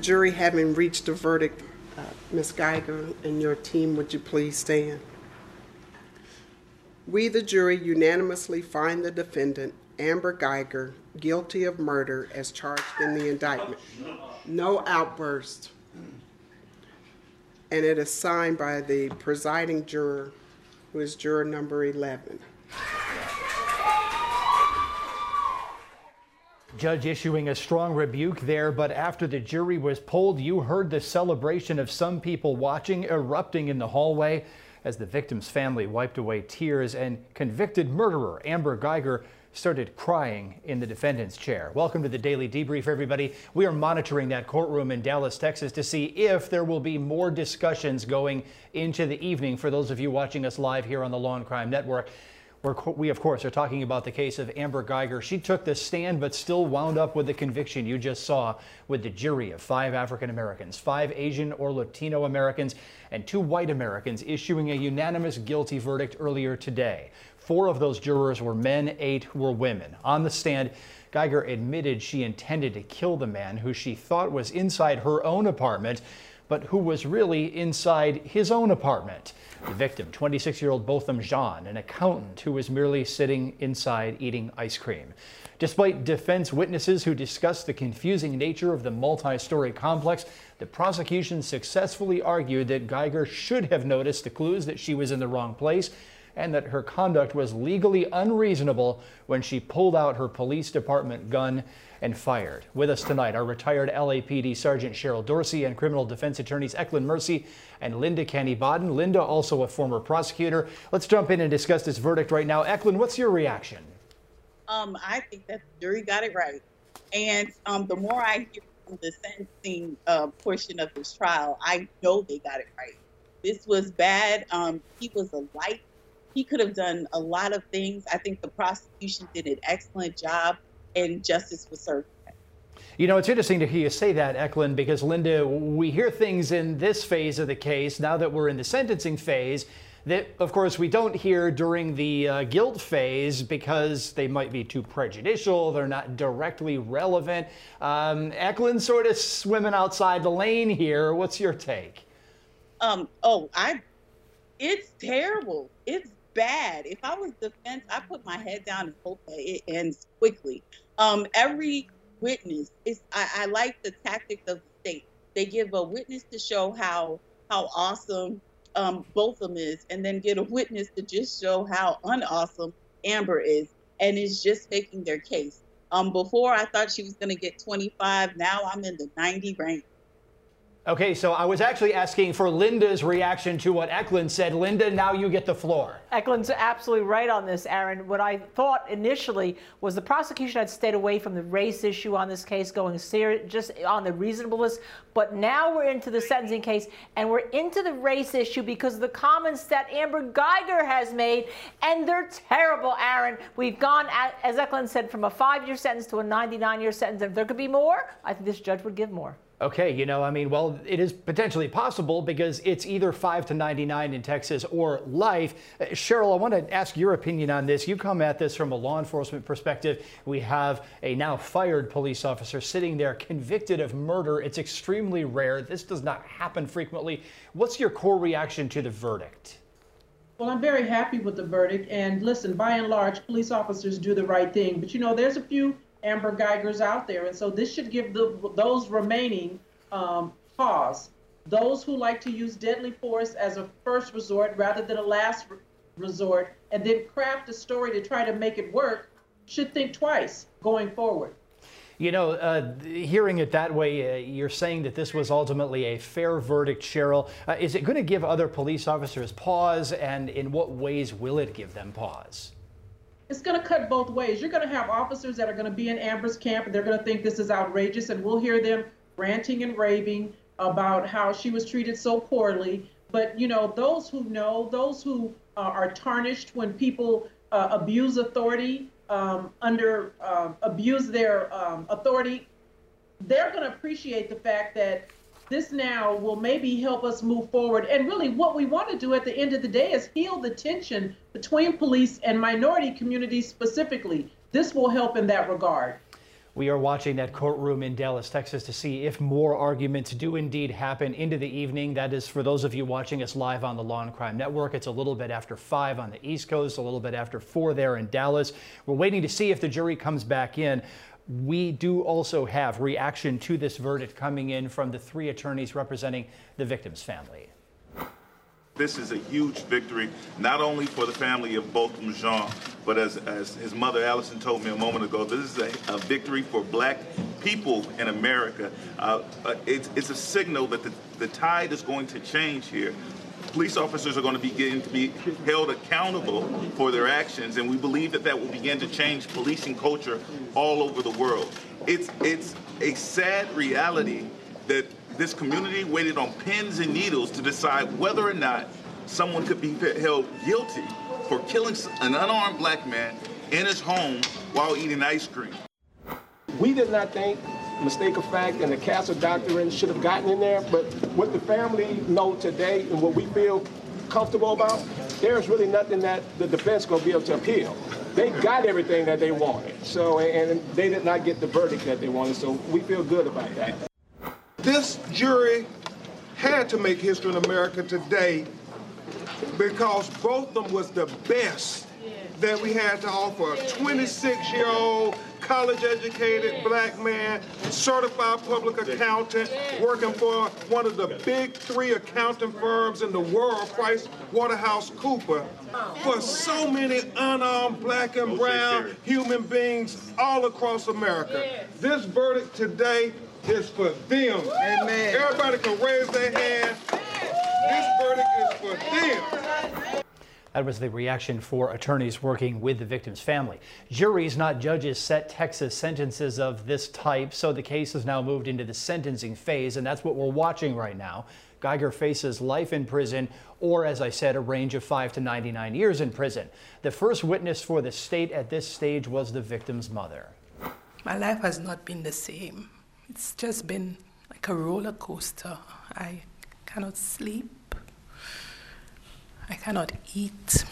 jury having reached a verdict, Ms. Geiger and your team, would you please stand? We, the jury, unanimously find the defendant, Amber Geiger, guilty of murder as charged in the indictment. No outburst. And it is signed by the presiding juror, who is juror number 11. Judge issuing a strong rebuke there, but after the jury was polled, you heard the celebration of some people watching erupting in the hallway as the victim's family wiped away tears and convicted murderer Amber Geiger started crying in the defendant's chair. Welcome to the Daily Debrief, everybody. We are monitoring that courtroom in Dallas, Texas to see if there will be more discussions going into the evening for those of you watching us live here on the Law and Crime Network. We, of course, are talking about the case of Amber Geiger. She took the stand but still wound up with the conviction you just saw with the jury of 5 African Americans, 5 Asian or Latino Americans, and 2 white Americans issuing a unanimous guilty verdict earlier today. 4 of those jurors were men, 8 were women. On the stand, Geiger admitted she intended to kill the man who she thought was inside her own apartment, but who was really inside his own apartment. The victim, 26-year-old Botham Jean, an accountant who was merely sitting inside eating ice cream. Despite defense witnesses who discussed the confusing nature of the multi-story complex, the prosecution successfully argued that Geiger should have noticed the clues that she was in the wrong place and that her conduct was legally unreasonable when she pulled out her police department gun and fired. With us tonight are retired LAPD Sergeant Cheryl Dorsey and criminal defense attorneys Eklund Mercy and Linda Canny-Bodden. Linda, also a former prosecutor. Let's jump in and discuss this verdict right now. Eklund, what's your reaction? I think that the jury got it right. And the more I hear from the sentencing portion of this trial, I know they got it right. This was bad. He was a light. He could have done a lot of things. I think the prosecution did an excellent job, and justice was served. You know, it's interesting to hear you say that, Eklund, because, Linda, we hear things in this phase of the case, now that we're in the sentencing phase, that, of course, we don't hear during the guilt phase because they might be too prejudicial, they're not directly relevant. Eklund sort of swimming outside the lane here. What's your take? It's terrible. It's bad. If I was defense, I put my head down and hope that it ends quickly. Every witness I like the tactic of the state. They give a witness to show how awesome Botham is, and then get a witness to just show how unawesome Amber is, and it's just making their case. Before I thought she was going to get 25. Now I'm in the 90 range. Okay, so I was actually asking for Linda's reaction to what Eklund said. Linda, now you get the floor. Eklund's absolutely right on this, Aaron. What I thought initially was the prosecution had stayed away from the race issue on this case, going serious just on the reasonableness. But now we're into the sentencing case, and we're into the race issue because of the comments that Amber Geiger has made, and they're terrible, Aaron. We've gone, as Eklund said, from a 5-year sentence to a 99-year sentence. If there could be more, I think this judge would give more. Okay, you know, I mean, well, it is potentially possible because it's either 5 to 99 in Texas or life. Cheryl, I want to ask your opinion on this. You come at this from a law enforcement perspective. We have a now fired police officer sitting there convicted of murder. It's extremely rare. This does not happen frequently. What's your core reaction to the verdict? Well, I'm very happy with the verdict. And listen, by and large, police officers do the right thing. But, you know, there's a few Amber Geigers out there, and so this should give those remaining pause. Those who like to use deadly force as a first resort rather than a last resort, and then craft a story to try to make it work, should think twice going forward. You know, hearing it that way, you're saying that this was ultimately a fair verdict, Cheryl. Is it going to give other police officers pause, and in what ways will it give them pause? It's going to cut both ways. You're going to have officers that are going to be in Amber's camp, and they're going to think this is outrageous, and we'll hear them ranting and raving about how she was treated so poorly. But, you know, those who are tarnished when people abuse authority, abuse their authority, they're going to appreciate the fact that this now will maybe help us move forward. And really what we want to do at the end of the day is heal the tension between police and minority communities specifically. This will help in that regard. We are watching that courtroom in Dallas, Texas to see if more arguments do indeed happen into the evening. That is for those of you watching us live on the Law and Crime Network. It's a little bit after 5 on the East Coast, a little bit after 4 there in Dallas. We're waiting to see if the jury comes back in. We do also have reaction to this verdict coming in from the 3 attorneys representing the victim's family. This is a huge victory, not only for the family of Botham Jean, but as his mother Allison told me a moment ago, this is a victory for black people in America. It's a signal that the tide is going to change here. Police officers are going to begin to be held accountable for their actions, and we believe that that will begin to change policing culture all over the world. It's a sad reality that this community waited on pins and needles to decide whether or not someone could be held guilty for killing an unarmed black man in his home while eating ice cream. We did not think mistake of fact and the Castle Doctrine should have gotten in there, but what the family know today and what we feel comfortable about, there's really nothing that the defense is going to be able to appeal. They got everything that they wanted, so and they did not get the verdict that they wanted, so we feel good about that. This jury had to make history in America today because Botham was the best that we had to offer. A 26-year-old, college-educated black man, certified public accountant, working for one of the big 3 accounting firms in the world, PricewaterhouseCoopers, for so many unarmed black and brown human beings all across America. This verdict today is for them. Amen. Everybody can raise their hand. This verdict is for them. That was the reaction for attorneys working with the victim's family. Juries, not judges, set Texas sentences of this type, so the case has now moved into the sentencing phase, and that's what we're watching right now. Geiger faces life in prison, or as I said, a range of 5 to 99 years in prison. The first witness for the state at this stage was the victim's mother. My life has not been the same. It's just been like a roller coaster. I cannot sleep. I cannot eat.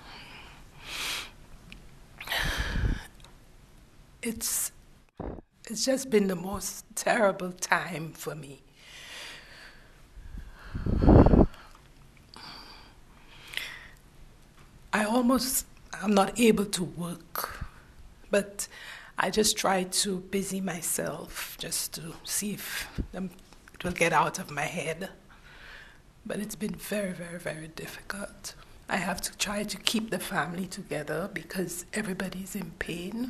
It's just been the most terrible time for me. I'm not able to work, but I just try to busy myself just to see if it will get out of my head. But it's been very, very, very difficult. I have to try to keep the family together because everybody's in pain.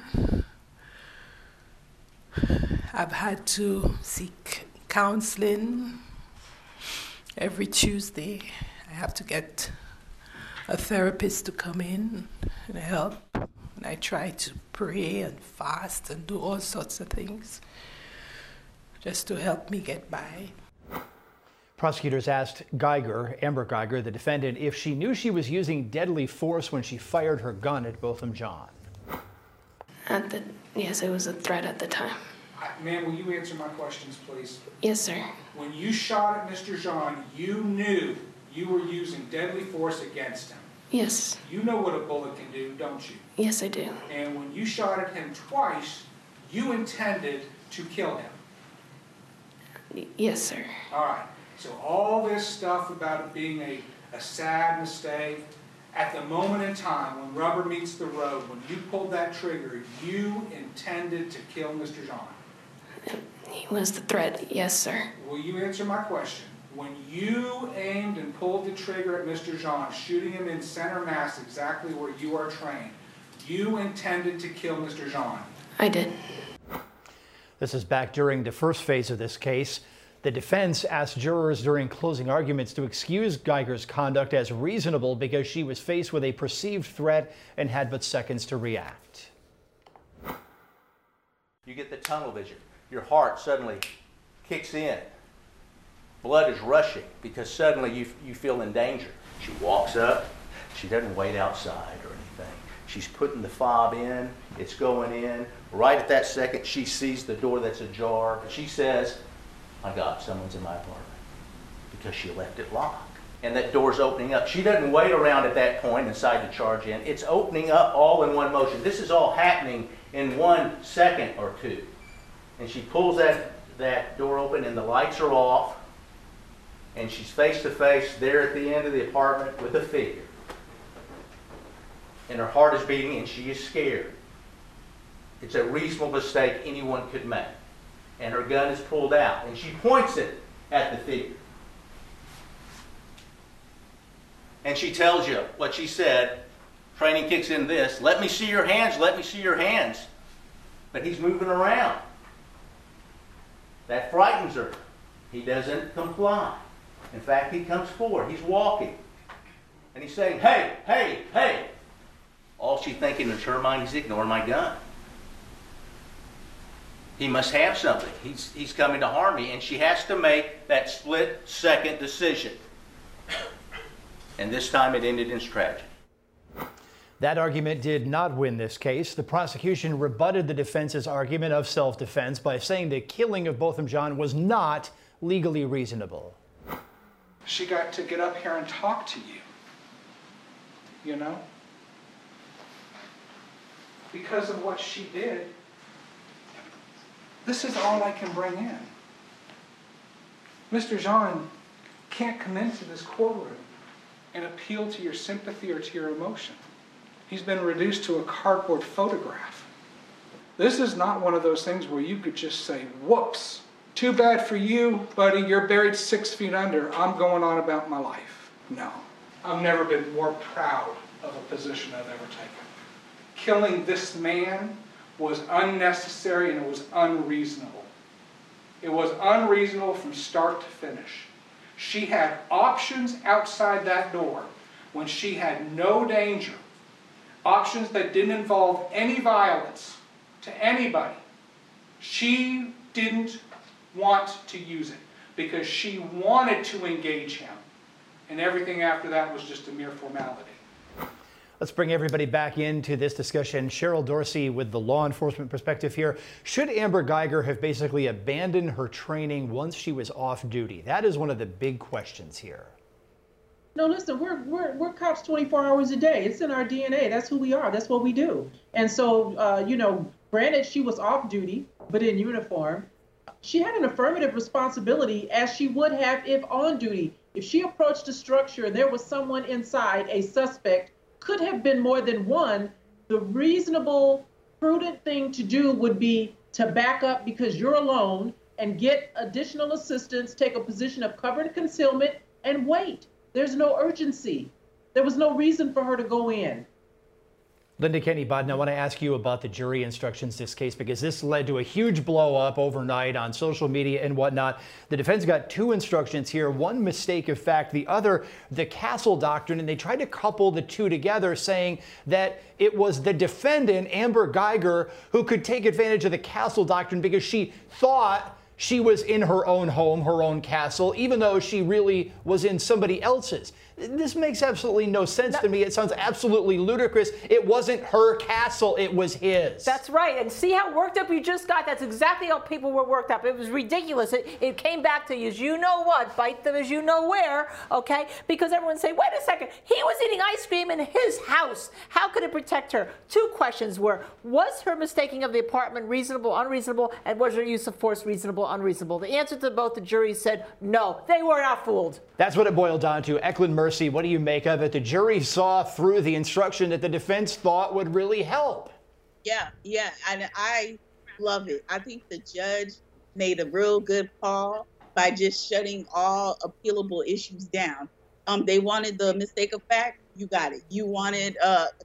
I've had to seek counseling every Tuesday. I have to get a therapist to come in and help. And I try to pray and fast and do all sorts of things just to help me get by. Prosecutors asked Geiger, Amber Geiger, the defendant, if she knew she was using deadly force when she fired her gun at Botham Jean. Yes, it was a threat at the time. Ma'am, will you answer my questions, please? Yes, sir. When you shot at Mr. Jean, you knew you were using deadly force against him. Yes. You know what a bullet can do, don't you? Yes, I do. And when you shot at him twice, you intended to kill him. Yes, sir. All right. So all this stuff about it being a sad mistake, at the moment in time when rubber meets the road, when you pulled that trigger, you intended to kill Mr. Jean. He was the threat, yes, sir. Will you answer my question? When you aimed and pulled the trigger at Mr. Jean, shooting him in center mass exactly where you are trained, you intended to kill Mr. Jean? I did. This is back during the first phase of this case. The defense asked jurors during closing arguments to excuse Geiger's conduct as reasonable because she was faced with a perceived threat and had but seconds to react. You get the tunnel vision. Your heart suddenly kicks in. Blood is rushing because suddenly you feel in danger. She walks up. She doesn't wait outside or anything. She's putting the fob in. It's going in. Right at that second, she sees the door that's ajar. She says, "My God, someone's in my apartment," because she left it locked. And that door's opening up. She doesn't wait around at that point and decide to charge in. It's opening up all in one motion. This is all happening in 1 second or two. and she pulls that door open and the lights are off, and she's face to face there at the end of the apartment with a figure. And her heart is beating and she is scared. It's a reasonable mistake anyone could make. And her gun is pulled out and she points it at the figure. And she tells you what she said. Training kicks in this. Let me see your hands, let me see your hands. But he's moving around. That frightens her. He doesn't comply. In fact, he comes forward. He's walking. And he's saying, hey, hey, hey. All she's thinking in her mind is ignoring my gun. He must have something. He's coming to harm me. And she has to make that split-second decision. And this time it ended in tragedy. That argument did not win this case. The prosecution rebutted the defense's argument of self-defense by saying the killing of Botham Jean was not legally reasonable. She got to get up here and talk to you. You know? Because of what she did, this is all I can bring in. Mr. Jean can't come into this courtroom and appeal to your sympathy or to your emotion. He's been reduced to a cardboard photograph. This is not one of those things where you could just say, whoops, too bad for you, buddy, you're buried 6 feet under, I'm going on about my life. No, I've never been more proud of a position I've ever taken. Killing this man was unnecessary and it was unreasonable. It was unreasonable from start to finish. She had options outside that door when she had no danger. Options that didn't involve any violence to anybody. She didn't want to use it because she wanted to engage him. And everything after that was just a mere formality. Let's bring everybody back into this discussion. Cheryl Dorsey with the law enforcement perspective here. Should Amber Guyger have basically abandoned her training once she was off duty? That is one of the big questions here. No, listen, we're cops 24 hours a day. It's in our DNA. That's who we are. That's what we do. And so, you know, granted she was off duty, but in uniform, she had an affirmative responsibility as she would have if on duty. If she approached a structure and there was someone inside, a suspect, could have been more than one, the reasonable, prudent thing to do would be to back up because you're alone and get additional assistance, take a position of cover and concealment, and wait. There's no urgency. There was no reason for her to go in. Linda Kenny Bodden, I want to ask you about the jury instructions in this case because this led to a huge blow up overnight on social media and whatnot. The defense got 2 instructions here, one mistake of fact, the other the Castle Doctrine, and they tried to couple the 2 together saying that it was the defendant, Amber Guyger, who could take advantage of the Castle Doctrine because she thought she was in her own home, her own castle, even though she really was in somebody else's. This makes absolutely no sense to me. It sounds absolutely ludicrous. It wasn't her castle, it was his. That's right. And see how worked up you just got? That's exactly how people were worked up. It was ridiculous. It came back to you as you know what, bite them as you know where, okay? Because everyone's saying, wait a second, he was eating ice cream in his house. How could it protect her? 2 questions were, was her mistaking of the apartment reasonable, unreasonable, and was her use of force reasonable, unreasonable? The answer to both the juries said no, they were not fooled. That's what it boiled down to. Eklund Mercy, what do you make of it? The jury saw through the instruction that the defense thought would really help. Yeah, and I love it. I think the judge made a real good call by just shutting all appealable issues down. They wanted the mistake of fact, you got it. You wanted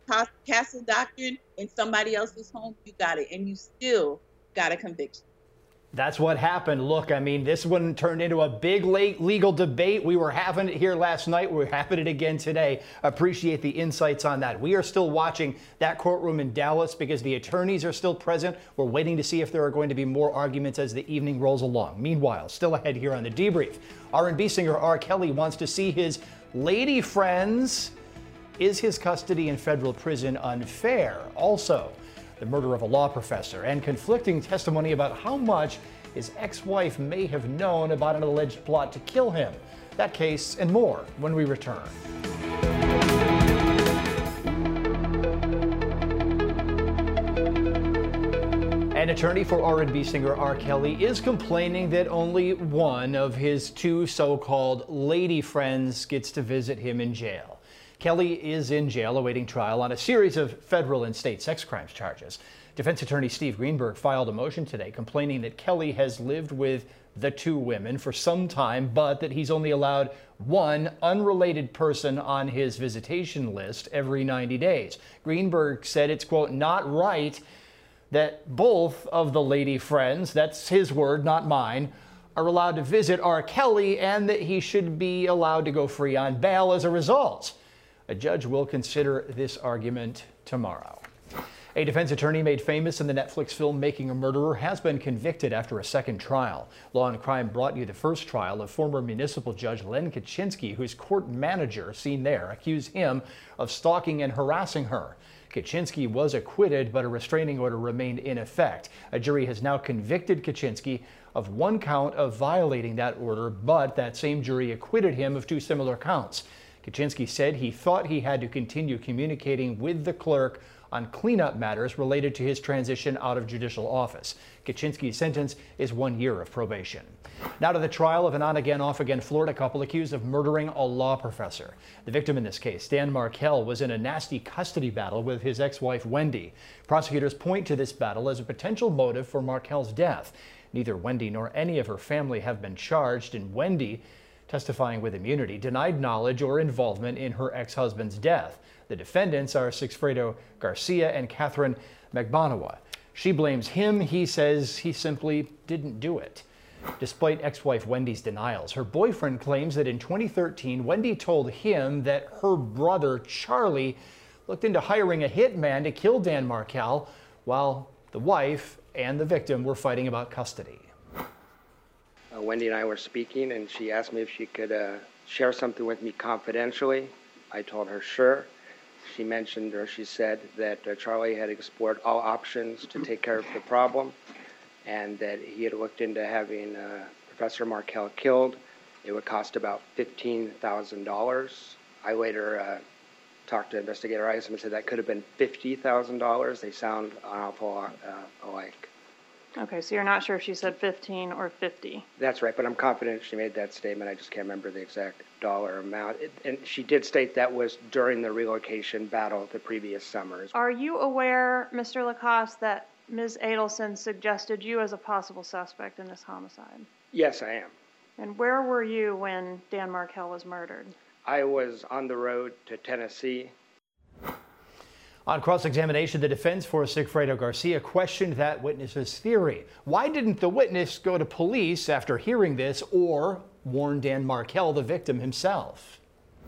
Castle Doctrine in somebody else's home, you got it. And you still got a conviction. That's what happened. Look, I mean, this one turned into a big legal debate. We were having it here last night. We're having it again today. Appreciate the insights on that. We are still watching that courtroom in Dallas because the attorneys are still present. We're waiting to see if there are going to be more arguments as the evening rolls along. Meanwhile, still ahead here on The Debrief, R&B singer R. Kelly wants to see his lady friends. Is his custody in federal prison unfair? Also, the murder of a law professor, and conflicting testimony about how much his ex-wife may have known about an alleged plot to kill him. That case and more when we return. And An attorney for R&B singer R. Kelly is complaining that only one of his two so-called lady friends gets to visit him in jail. Kelly is in jail awaiting trial on a series of federal and state sex crimes charges. Defense attorney Steve Greenberg filed a motion today complaining that Kelly has lived with the two women for some time, but that he's only allowed one unrelated person on his visitation list every 90 days. Greenberg said it's, quote, not right that both of the lady friends, that's his word, not mine, are allowed to visit R. Kelly, and that he should be allowed to go free on bail as a result. A judge will consider this argument tomorrow. A defense attorney made famous in the Netflix film Making a Murderer has been convicted after a second trial. Law and Crime brought you the first trial of former municipal judge Len Kaczynski, whose court manager, seen there, accused him of stalking and harassing her. Kaczynski was acquitted, but a restraining order remained in effect. A jury has now convicted Kaczynski of one count of violating that order, but that same jury acquitted him of two similar counts. Kaczynski said he thought he had to continue communicating with the clerk on cleanup matters related to his transition out of judicial office. Kaczynski's sentence is 1 year of probation. Now to the trial of an on-again, off-again Florida couple accused of murdering a law professor. The victim in this case, Dan Markel, was in a nasty custody battle with his ex-wife, Wendy. Prosecutors point to this battle as a potential motive for Markel's death. Neither Wendy nor any of her family have been charged, and Wendy, testifying with immunity, denied knowledge or involvement in her ex-husband's death. The defendants are Sigfredo Garcia and Catherine Magbanua. She blames him. He says he simply didn't do it. Despite ex-wife Wendy's denials, her boyfriend claims that in 2013, Wendy told him that her brother, Charlie, looked into hiring a hitman to kill Dan Markel while the wife and the victim were fighting about custody. Wendy and I were speaking, and she asked me if she could share something with me confidentially. I told her sure. She mentioned, or she said, that Charlie had explored all options to take care of the problem, and that he had looked into having Professor Markel killed. It would cost about $15,000. I later talked to Investigator Isom and said that could have been $50,000. They sound an awful alike. Okay, so you're not sure if she said 15 or 50. That's right, but I'm confident she made that statement. I just can't remember the exact dollar amount. And she did state that was during the relocation battle the previous summer. Are you aware, Mr. Lacoste, that Ms. Adelson suggested you as a possible suspect in this homicide? Yes, I am. And where were you when Dan Markel was murdered? I was on the road to Tennessee. On cross-examination, the defense for Sigfredo Garcia questioned that witness's theory. Why didn't the witness go to police after hearing this or warn Dan Markel, the victim, himself?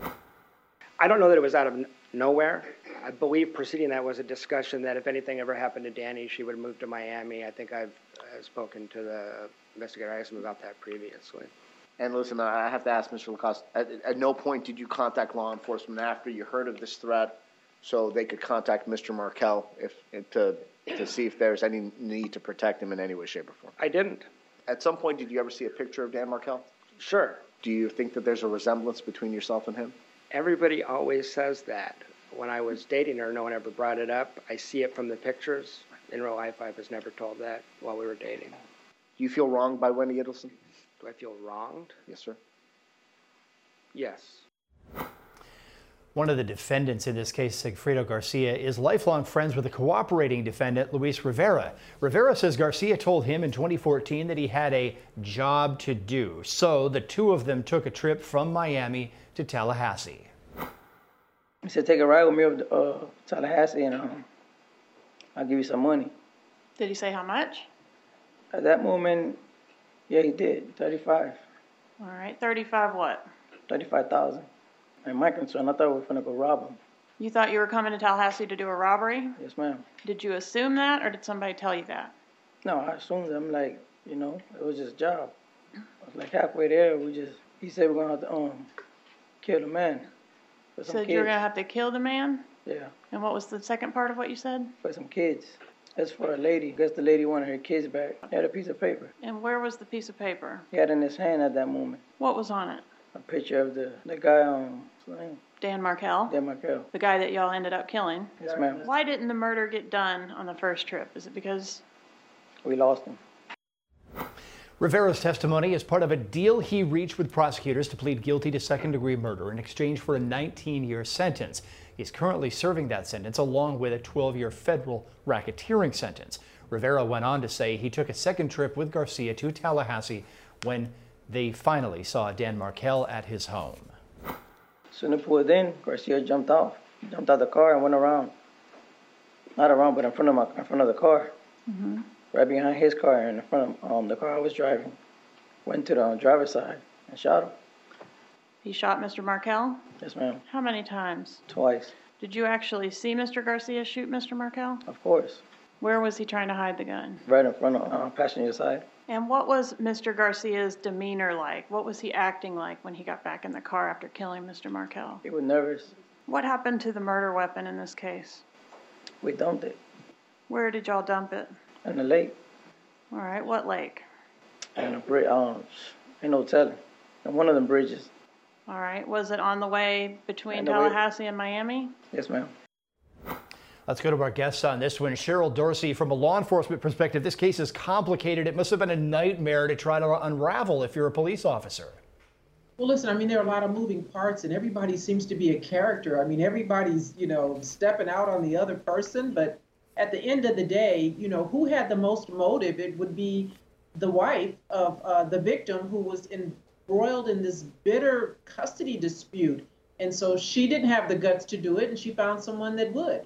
I don't know that it was out of nowhere. I believe preceding that was a discussion that if anything ever happened to Danny, she would move to Miami. I think I've spoken to the investigator Isom about that previously. And listen, I have to ask Mr. Lacoste, at no point did you contact law enforcement after you heard of this threat so they could contact Mr. Markel to see if there's any need to protect him in any way, shape, or form? I didn't. At some point, did you ever see a picture of Dan Markel? Sure. Do you think that there's a resemblance between yourself and him? Everybody always says that. When I was dating her, no one ever brought it up. I see it from the pictures. In real life, I was never told that while we were dating. Do you feel wronged by Wendy Adelson? Do I feel wronged? Yes, sir. Yes. One of the defendants in this case, Sigfredo Garcia, is lifelong friends with the cooperating defendant, Luis Rivera. Rivera says Garcia told him in 2014 that he had a job to do. So the two of them took a trip from Miami to Tallahassee. He said, take a ride with me up to Tallahassee and I'll give you some money. Did he say how much? At that moment, yeah, he did. 35. All right, 35 what? 35,000. And my concern, I thought we were going to go rob him. You thought you were coming to Tallahassee to do a robbery? Yes, ma'am. Did you assume that, or did somebody tell you that? No, I assumed. I'm like, it was just a job. I was like halfway there, he said we're going to have to kill the man. You said you were going to have to kill the man? Yeah. And what was the second part of what you said? For some kids. That's for a lady. I guess the lady wanted her kids back. He had a piece of paper. And where was the piece of paper? He had it in his hand at that moment. What was on it? A picture of the guy on Dan Markel? Dan Markel. The guy that y'all ended up killing? Yes, ma'am. Why didn't the murder get done on the first trip? Is it because We lost him. Rivera's testimony is part of a deal he reached with prosecutors to plead guilty to second-degree murder in exchange for a 19-year sentence. He's currently serving that sentence along with a 12-year federal racketeering sentence. Rivera went on to say he took a second trip with Garcia to Tallahassee when they finally saw Dan Markel at his home. As soon as I pulled in, Garcia jumped out the car and went around. Not around, but in front of the car. Mm-hmm. Right behind his car and in front of the car I was driving. Went to the driver's side and shot him. He shot Mr. Markel? Yes, ma'am. How many times? Twice. Did you actually see Mr. Garcia shoot Mr. Markel? Of course. Where was he trying to hide the gun? Right in front of passenger side. And what was Mr. Garcia's demeanor like? What was he acting like when he got back in the car after killing Mr. Markel? He was nervous. What happened to the murder weapon in this case? We dumped it. Where did y'all dump it? In the lake. All right, what lake? And a bridge, ain't no telling. And one of them bridges. All right, was it on the way between Tallahassee and Miami? Yes, ma'am. Let's go to our guests on this one. Cheryl Dorsey, from a law enforcement perspective, this case is complicated. It must have been a nightmare to try to unravel if you're a police officer. Well, listen, I mean, there are a lot of moving parts and everybody seems to be a character. I mean, everybody's, stepping out on the other person, but at the end of the day, who had the most motive? It would be the wife of the victim who was embroiled in this bitter custody dispute. And so she didn't have the guts to do it, and she found someone that would.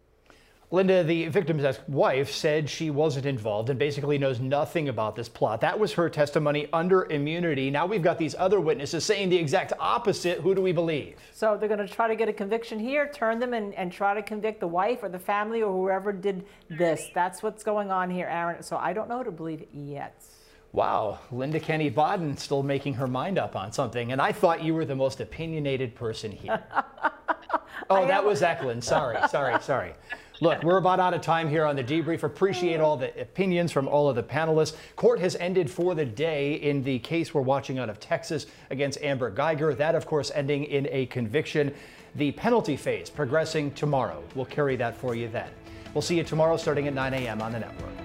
Linda, the victim's wife, said she wasn't involved and basically knows nothing about this plot. That was her testimony under immunity. Now we've got these other witnesses saying the exact opposite. Who do we believe? So they're going to try to get a conviction here, turn them and try to convict the wife or the family or whoever did this. That's what's going on here, Aaron. So I don't know who to believe yet. Wow, Linda Kenny Bodden still making her mind up on something. And I thought you were the most opinionated person here. Oh, that was Eklund. Sorry. Look, we're about out of time here on The Debrief. Appreciate all the opinions from all of the panelists. Court has ended for the day in the case we're watching out of Texas against Amber Guyger. That, of course, ending in a conviction. The penalty phase progressing tomorrow. We'll carry that for you then. We'll see you tomorrow starting at 9 a.m. on the network.